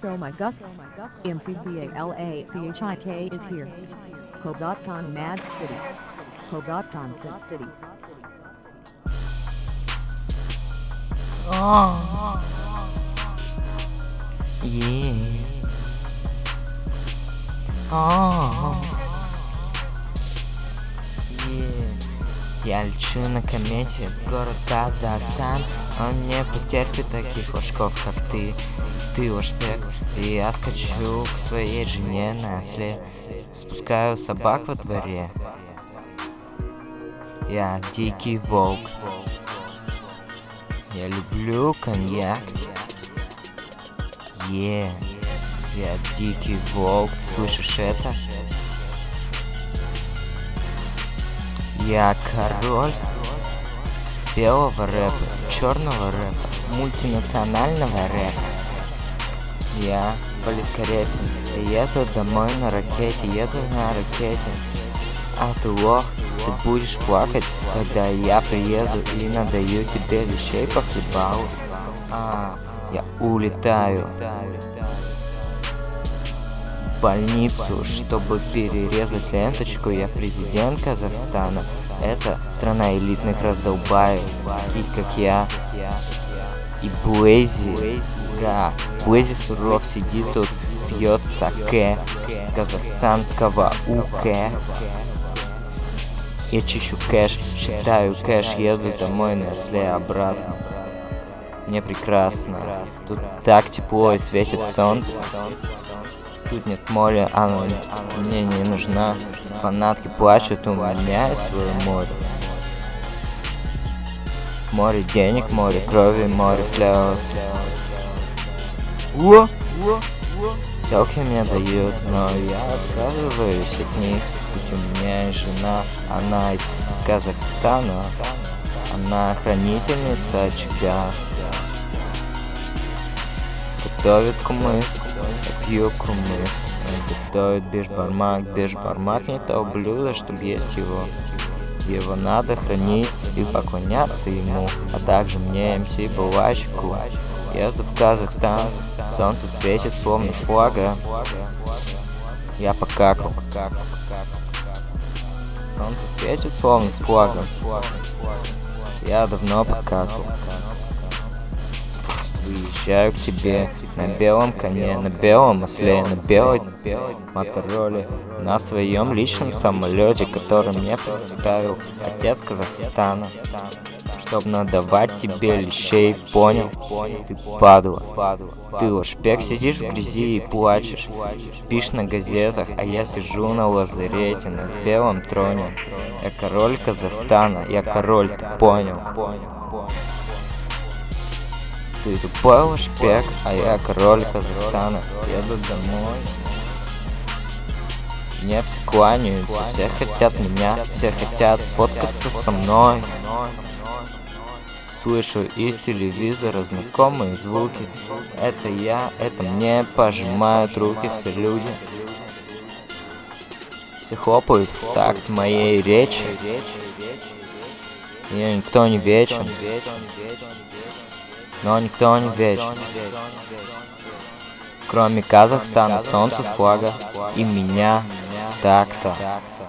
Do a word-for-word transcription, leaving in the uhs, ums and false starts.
Oh my god. M C B A L A C H I K is here. Kazakhstan Mad City. Kazakhstan Sit City. Oh. Yeah. Oh. Yeah. Я лечу на комете, город Казахстан. Он не потерпит таких флажков, как ты. Ты ушпек. И я скачу к своей жене на след. Спускаю собак во дворе. Я дикий волк. Я люблю коньяк. Е, yeah. Я дикий волк. Слышишь это? Я король белого рэпа, черного рэпа, мультинационального рэпа. Я политкорректен. Я еду домой на ракете, еду на ракете. А ты лох, ты будешь плакать, когда я приеду и надаю тебе вещей по хлебалу. А, я улетаю в больницу, чтобы перерезать ленточку. Я президент Казахстана. Это страна элитных раздолбаев, и как я. И Блэзи, да, Блэзи суров сидит тут, пьет саке казахстанского уке. Я чищу кэш, считаю кэш, еду домой на сле обратно. Мне прекрасно, тут так тепло и светит солнце. Тут нет моря, оно мне не нужна. Фанатки плачут, у меня есть свое море. Море денег, море крови, море флёров. О! Телки мне дают, но я отказываюсь от них. Ведь у меня есть жена, она из Казахстана. Она хранительница очага. Готовит кумыс, я пью кумыс. Готовит бешбармак, бешбармак не то блюдо, чтобы есть его. Его надо хранить и поклоняться ему, а также мне, эм си Балачику. Еду в Казахстан, солнце светит словно с флага. Я покакал. Солнце светит словно с флагом. Я давно покакал. Выезжаю к тебе на белом коне, на белом осле, на белой мотороле, на своем личном самолете, который мне предоставил отец Казахстана, чтобы надавать тебе лещей, понял? Ты падла, ты лошпек, сидишь в грязи и плачешь, спишь на газетах, а я сижу на лазарете, на белом троне. Я король Казахстана, я король, ты понял? Ты тупой лошпек, а я король Казахстана. Еду домой. Мне все кланяются, все хотят меня, все хотят фоткаться со мной. Слышу из телевизора знакомые звуки. Это я, это мне пожимают руки все люди. Все хлопают в такт моей речи. И никто не вечен. Но никто не вечен. Кроме Казахстана, солнца с флага и меня. Так-то.